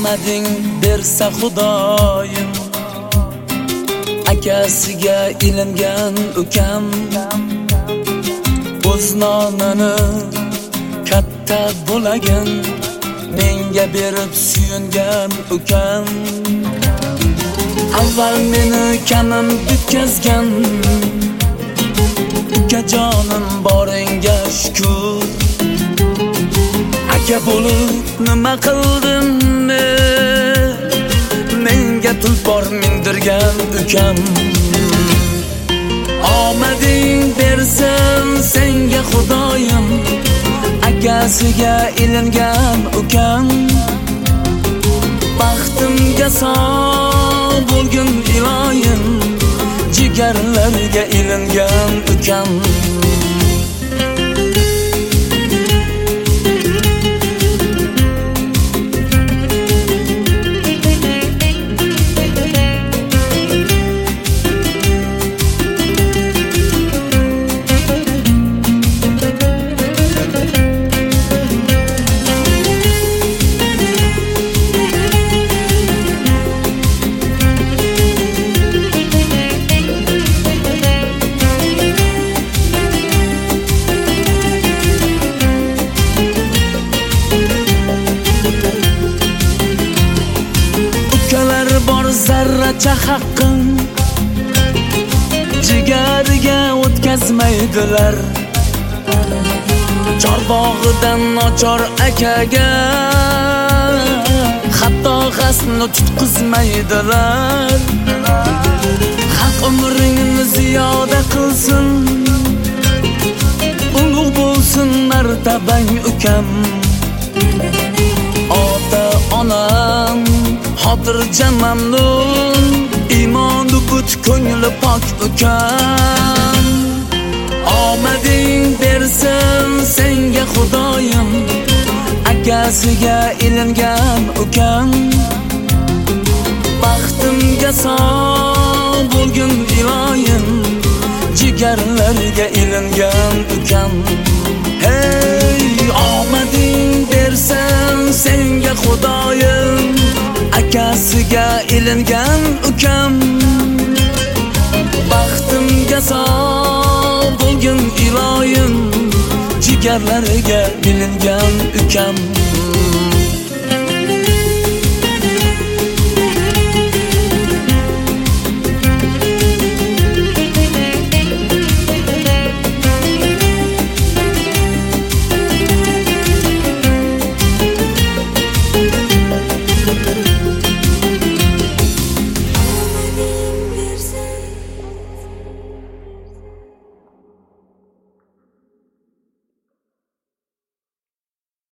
omading bersa Xudoyim, akasiga ilingan ukam, o'z nonini katta bo'lagin menga berib suyungan ukam. Avval meni kamim bitkazgan ukajonim boringga shukr. Aka bo'lib nima qildim menga tulpor mindirgan ukam. Omading bersin senga Xudoyim, akasiga ilingan ukam. Baxtimga sog' bo'lgin iloyim, jigarlarga ilingan ukam. Zarracha haqqim jigariga o'tkazmaydilar. Chorbog'idan nochor akaga hatto qasdni tutqizmaydilar. Haq umringni ziyoda qilsin, ulug' bo'lsin martabang ukam. Ota onam xotirjam mamnun, iymoni but ko'ngli pok ukam. Omading bersin senga Xudoyim, akasiga ilingan ukam. Baxtimga sog' bo'lgin iloyim, jigarlarga ilingan ukam. Hey, omading bersin senga Xudoyim, akasiga ilingan ukam. Baxtimga sog' bo'lgin iloyim, jigarlariga ilingan ukam.